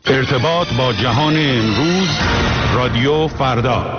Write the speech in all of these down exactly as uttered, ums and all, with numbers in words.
ارتباط با جهان امروز، رادیو فردا.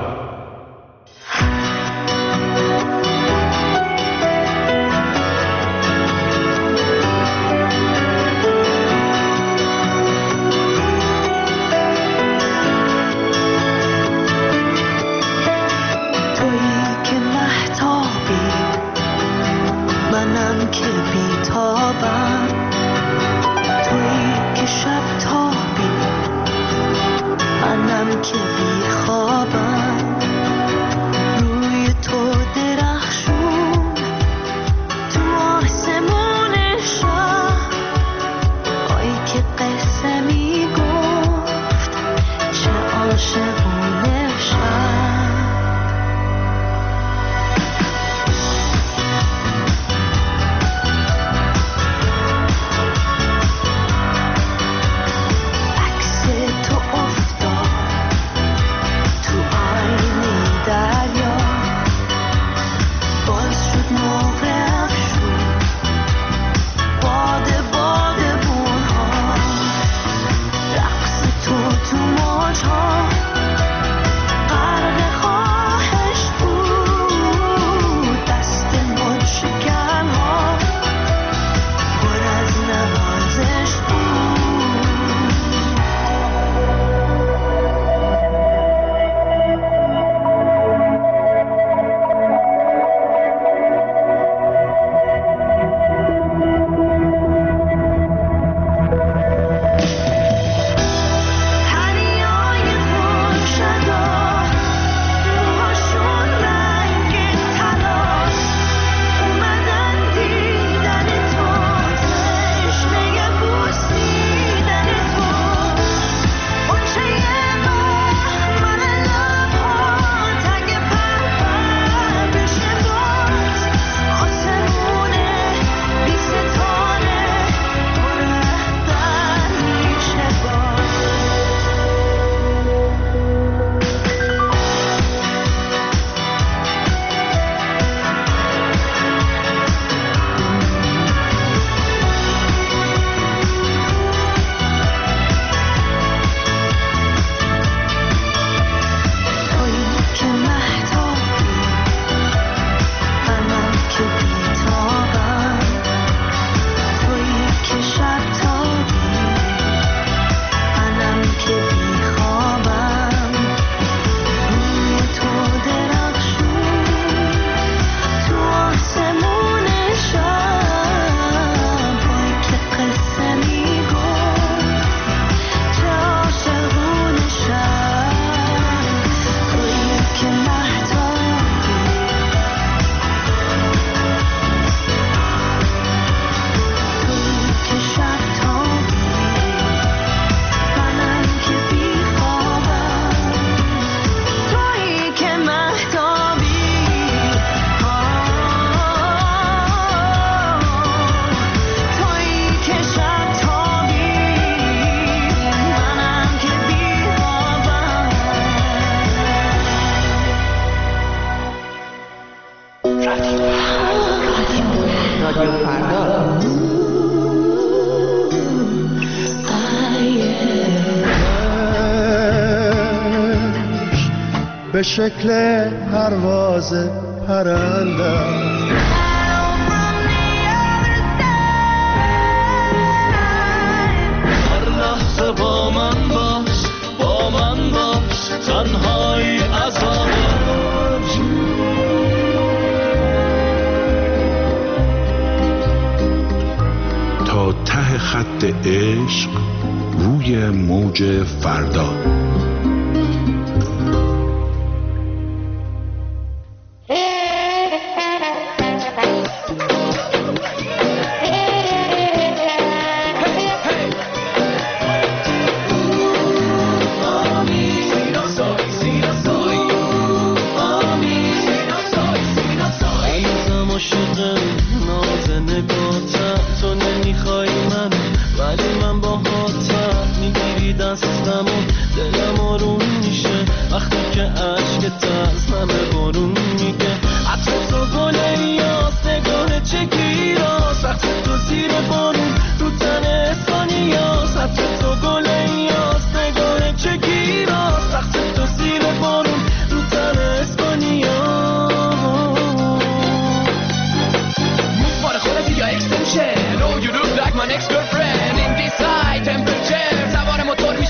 به شکل پرواز پرنده هر لحظه با من باش، با من باش، تنهایی عذابه تا ته خط عشق روی موج فردا. زیر بارون تو تن اسپانیا، سبت تو گل ایاس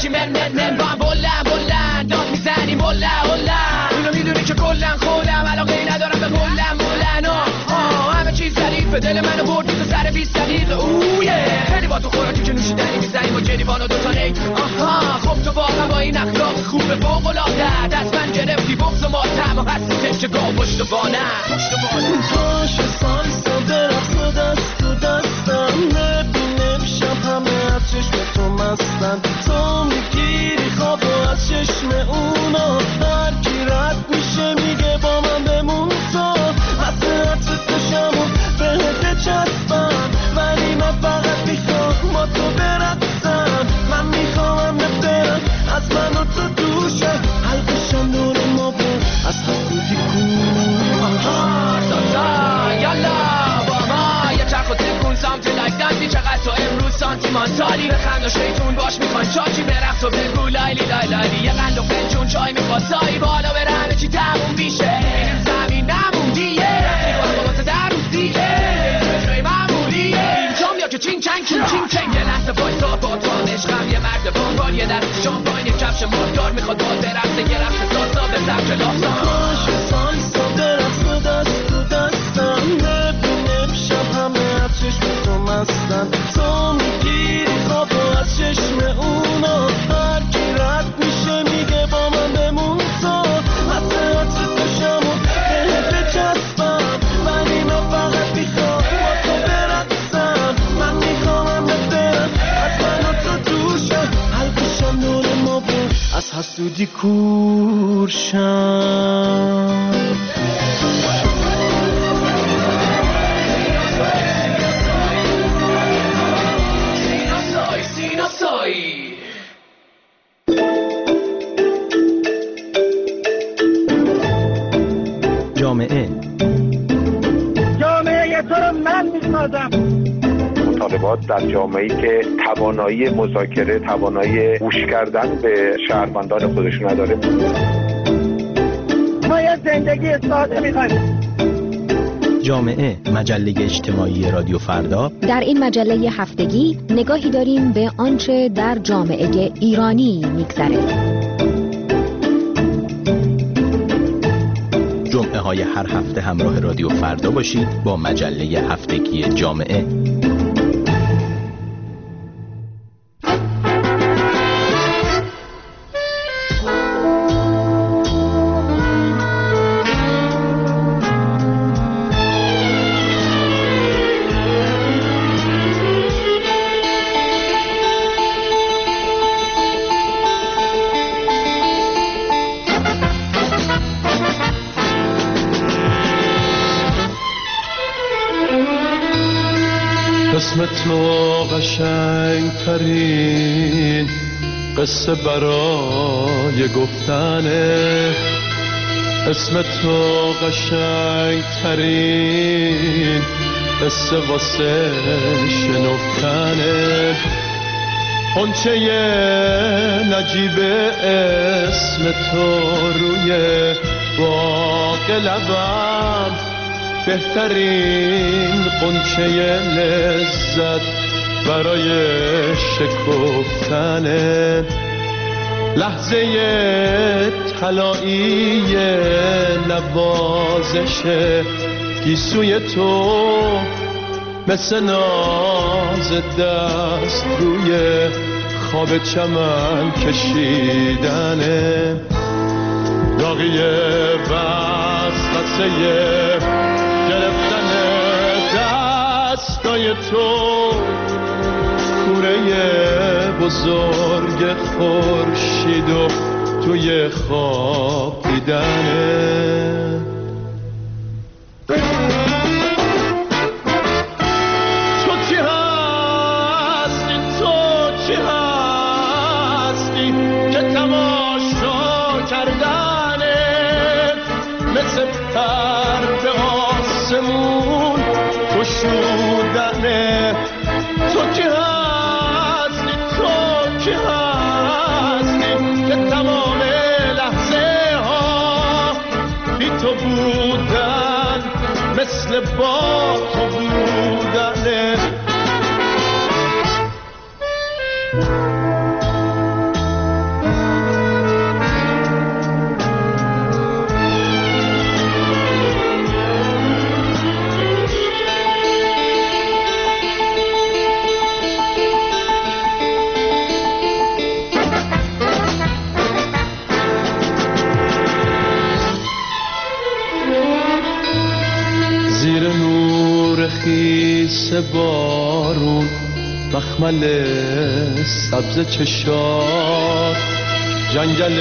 میشی من من من با هم بلند بلند داد میزنیم بلند بلند اینو میدونی که کلن خودم علاقه ندارم به بلند بلند آه همه چیز ظریفه دل منو بردی تو سر بیست دقیقه اوه خیلی با تو خوراکی که نوشیدنی میزنیم و جریوان و دوتا نیک آها خب تو واقعا با این اخلاق خوب فوق‌العاده دست من گرفتی بغض و ماتم و هستی تکه گاه پشت بانم پشت بانم باش سالسا درخت و دست و دستم نبینم شب همه از چشم تو مستن تو میگیری خواب و از چشم اونا هر کی رد میشه میگه با من بمون تو مثل عطر تشم و بهت چسبم ولی من فقط میخوام با تو برقصم من میخوام برم از من و تو دوشه حلقشم نور ما بود از حسودی کن سازا یالا با ما یه چرخ و تکون سامتی لایک دانسی چقدر تو امروز سانتیمانتالی بخند و شیطون باش میخوان چاچی برقص و بگو لایلی لای لایلی یه قند و فنجون چای میخواد سایی بالا بره همه چی تموم بیشه زمین نموندیه رفتی با تو در روزیه جای معمولیه اینجام یا که چین چنگ چین چین چنگ یه لحظه بایستا با تو عشقم یه مرد بانگار یه دست شامپاین یه کفش ماردار میخواد با برقصه یه رقص سازا به سبک لافتان سالسا درخت و دست و دستم نبینم شب همه از چشم تو مستن تو میگیری خواب و از چشم اونا هر کی رد میشه میگه با من بمون تو مثل عطر تشم و بهت چسبم ولی من فقط میخوام با تو برقصم من میخوام برم از من و تو دوشم حلقشم نور ما بود از حسودی کورشم جامعه جامعه تو رو من میسازم. مطالبات در جامعه‌ای که توانایی مذاکره، توانایی گوش کردن به شهروندان خودش نداره. ما یه زندگی ساده می‌خوایم. جامعه، مجله اجتماعی رادیو فردا. در این مجله هفتگی نگاهی داریم به آنچه در جامعه ایرانی می‌گذره. جمعه های هر هفته همراه رادیو فردا باشید با مجله هفتگی جامعه. اسم تو قشنگ ترین قصه برای گفتنه اسم تو قشنگ ترین قصه واسه شنفتنه قنچه نجیب اسم تو روی باغ لبم بهترین قنچه لذت برای شکفتنه لحظه طلایی نوازش گیسوی تو مثل ناز دست روی خواب چمن کشیدنه داغی وسوسه گرفتن دستای تو کوره بزرگ خورشید و توی خواب دیدنه تو چی هستی تو چی هستی که تماشا کردنه مثل پر به آسمون گشودنه تو کی هستی تو کی هستی که تمام لحظه ها بی تو بودن مثل با تو بودنه مثل بارون مخمل سبز چشات، جنگل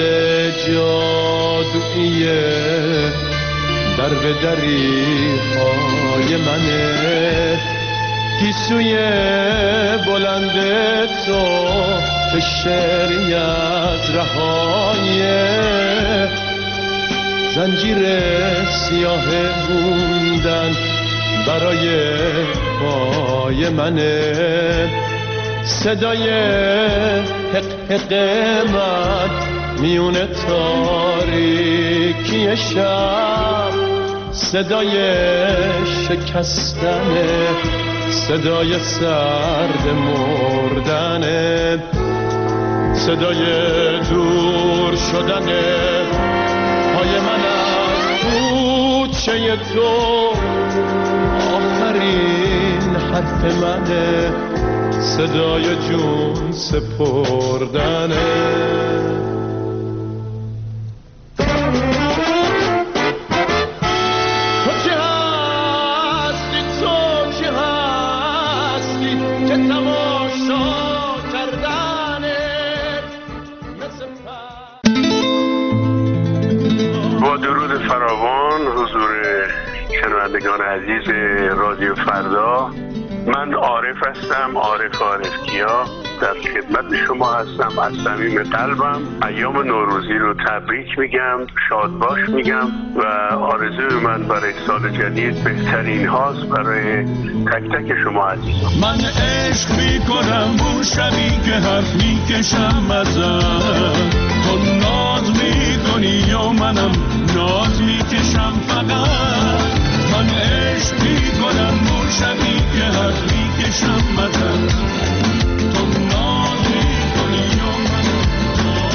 جادوییه در به دری های منه، گیسوی بلند تو که شعری از رهایه، زنجیر سیاه موندن برای پای منه، صدای حق حق من میون تاریکی شب، صدای شکستن، صدای سرد مردن، صدای دور شدن پای من از کوچه تو، آخرین حرف منه، صدای جون سپردنه. تو چه هستی، تو چه هستی که تماشا کردنت مثل با درود فراوان حضور شنوندگان عزیز رادیو فردا، من عارف هستم، عارف عارفکیا، در خدمت شما هستم از صمیم قلبم. ایام نوروزی رو تبریک میگم، شاد باش میگم و آرزوی من برای سال جدید بهترین هاست برای تک تک شما عزیزان. من عشق میکنم اون شبی که حرف میکشم ازت، تو ناز میکنی یا منم ناز میکشم فقط. من عشق میکنم اون شبی که حرف میکشم ازت، تو ناز میکنی یا منم ناز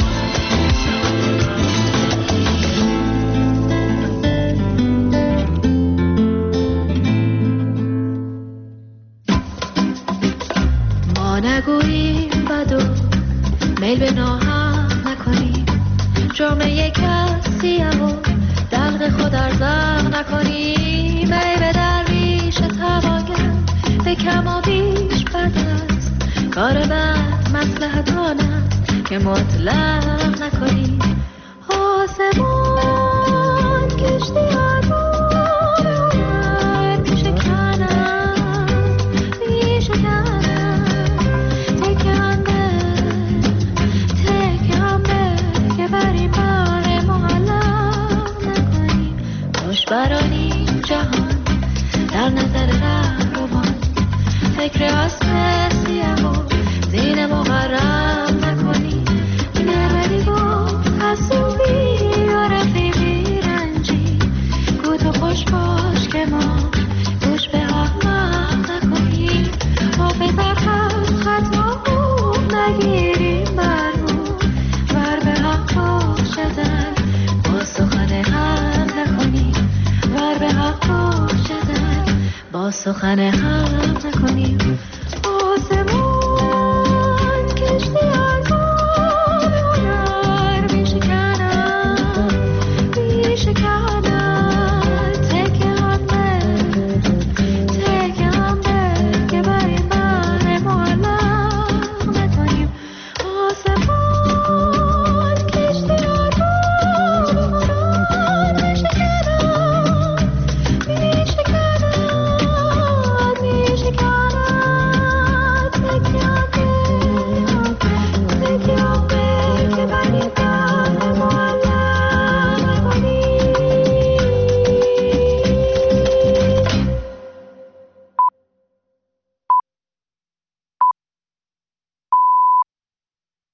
میکشم. ما نگوییم بدو میل به ناهم نکنیم، جامعه کسیه و دلق خود ارزاق نکنیم. ای به درویش تواگر به کم و بیش بد است، کار بد مصلحت آن است که مطلق نکنیم. آسمان کشتی آدم میشه کنم، میشه کنم، تکم به تکم به که بریم بار معلق نکنیم. دشبرانیم جهان در نظر رهروان، فکر اسم سیاه و زین محرم نکنیم. نرمدی و حسوبی و رفیقی رنجی، گو تو خوش باش که ما گوش به احمق نکنیم. حافظ حق خطا نگیریم برمون، ور به حق باشدن با سخن حق نکنیم. ور به حق باشدن با سخن حق نکنیم.